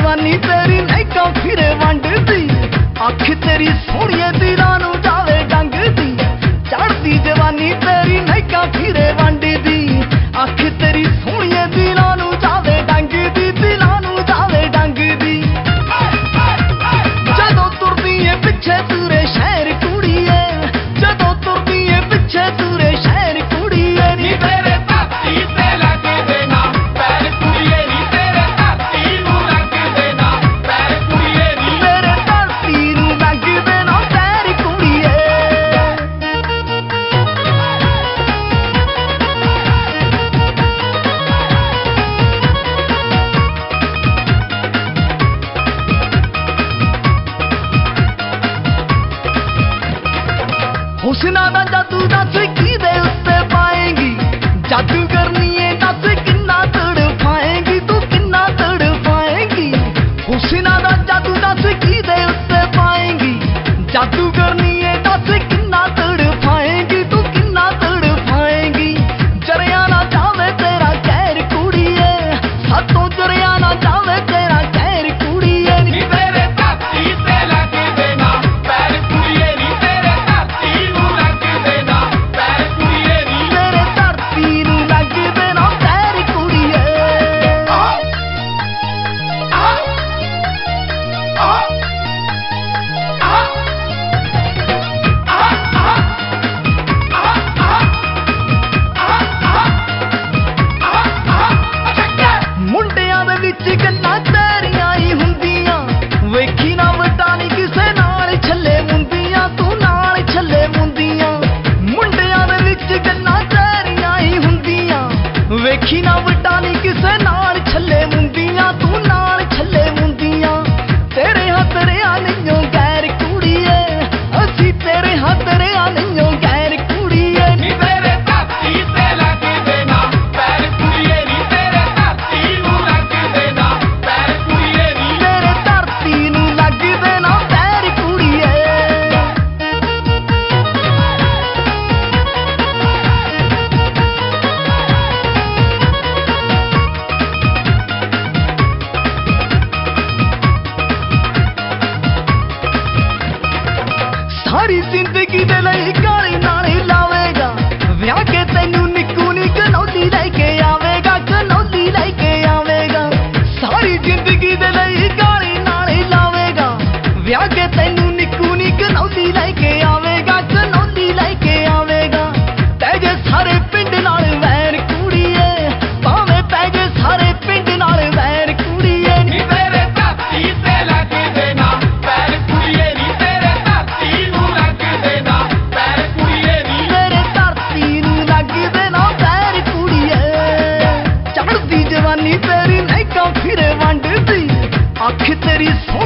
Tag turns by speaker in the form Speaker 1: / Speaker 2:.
Speaker 1: जवानी तेरी नैका फिरे वंडदी, अख तेरी सोहणिए दिलां नूं जावे डंगदी। चढ़दी जवानी तेरी नैका फिरे वंडदी, अख तेरी सोहणिए दिलां नूं जावे डंगदी, दिलां नूं जावे डंगदी। जदों तुरदी ऐ पिछे तुरे शहर कुड़ीए, जदों तुरदी ऐ पिछे तुरे शहर कुड़ीए। नी तेरे धरती ते लग देना पैर कुड़ीए, नी तेरे धरती नूं लग देना पैर कुड़ीए, नी तेरे धरती नूं लग देना पैर कुड़ीए। हुस्ना दा जादू दस किदे उत्ते पाएंगी, जादू करनी है दस किन्ना तड़फाएंगी, तू किन्ना तड़फाएंगी। हुस्ना दा जादू दस किदे उत्ते पाएंगी, जादू करनी है दस किन्ना तड़फाएंगी, तू किन्ना तड़फाएंगी। जरिया ना जावे तेरा कहर कुड़ीए, सातों जरिया ना जावे तेरा कहर कुड़ीए। नी तेरे धरती ते लग देना पैर कुड़ीए, नी तेरे धरती नूं लग देना पैर कुड़ीए, नी तेरे धरती नूं लग देना पैर कुड़ीए। ਮੁੰਡਿਆਂ ਦੇ ਵਿੱਚ ਗੱਲਾਂ ਤੇਰੀਆਂ ਹੀ ਹੁੰਦੀਆਂ, ਵੇਖੀ ਨਾ ਵਟਾਣੀ ਕਿਸੇ ਨਾਲ ਛੱਲੇ ਮੁੰਦੀਆਂ, ਤੂੰ ਨਾਲ ਛੱਲੇ ਮੁੰਦੀਆਂ। ਮੁੰਡਿਆਂ ਦੇ ਵਿੱਚ ਗੱਲਾਂ ਤੇਰੀਆਂ ਹੀ ਹੁੰਦੀਆਂ, ਵੇਖੀ ਨਾ ਵਟਾਣੀ ਕਿਸੇ ਨਾਲ ਛੱਲੇ ਮੁੰਦੀਆਂ, ਤੂੰ ਨਾਲ ਛੱਲੇ ਮੁੰਦੀਆਂ। ਤੇਰੇ ਹੱਥ ਰਿਆ ਨਹੀਂਓ ਗੈਰ ਕੁੜੀਏ, ਅਸੀਂ ਤੇਰੇ ਹੱਥ ਰਿਆ ਨਹੀਂਓ ਗੈਰ ਕੁੜੀਏ। ਨੀ ਤੇਰੇ ਧਰਤੀ ਤੇ ਲੱਗ ਦੇਣਾ ਪੈਰ ਕੁੜੀਏ, ਨੀ ਤੇਰੇ ਧਰਤੀ ਨੂੰ ਲੱਗ ਦੇਣਾ ਪੈਰ ਕੁੜੀਏ, ਨੀ ਤੇਰੇ ਧਰਤੀ ਨੂੰ ਲੱਗ ਦੇਣਾ ਪੈਰ ਕੁੜੀਏ। ਸਾਰੀ ਜ਼ਿੰਦਗੀ ਦੇ ਲਈ ਕਾਲੀ ਨਾਲੇ ਲਾਵੇਗਾ, ਵਿਆਹ ਕੇ ਤੈਨੂੰ ਨਿੱਕੂ ਨੀ ਕਨੌਲੀ ਲੈ ਕੇ ਆਵੇਗਾ, ਕਨੌਲੀ ਲੈ ਕੇ ਆਵੇਗਾ। ਸਾਰੀ ਜ਼ਿੰਦਗੀ ਦੇ ਲਈ ਕਾਲੀ ਨਾਲੇ ਲਾਵੇਗਾ, ਵਿਆਹ ਕੇ ਤੈਨੂੰ ਨਿੱਕੂ ਨੀ ਕਨੌਲੀ ਲੈ ਕੇ ਆਵੇਗਾ, ਕਨੌਲੀ ਲੈ ਕੇ ਆਵੇਗਾ। ਪੈ ਜੇ ਸਾਰੇ ਪਿੰਡ ਨਾਲ ਵੈਰ ਕੁੜੀਏ, ਭਾਵੇਂ ਪੈ ਜੇ ਸਾਰੇ ਪਿੰਡ ਨਾਲ ਵੈਰ ਕੁੜੀਏ। ਨੀ ਤੇਰੇ ਧਰਤੀ ਤੇ ਲੱਗ ਦੇਣਾ ਪੈਰ ਕੁੜੀਏ, ਨੀ ਤੇਰੇ ਧਰਤੀ ਨੂੰ ਲੱਗ ਦੇਣਾ ਪੈਰ ਕੁੜੀਏ, ਨੀ ਤੇਰੇ ਧਰਤੀ ਨੂੰ ਲੱਗ ਦੇਣਾ ਪੈਰ ਕੁੜੀਏ। ਚੜ੍ਹਦੀ ਜਵਾਨੀ ਤੇਰੀ ਨੈਕਾਂ ਫਿਰੇ ਵੰਡਦੀ, ਅੱਖ ਤੇਰੀ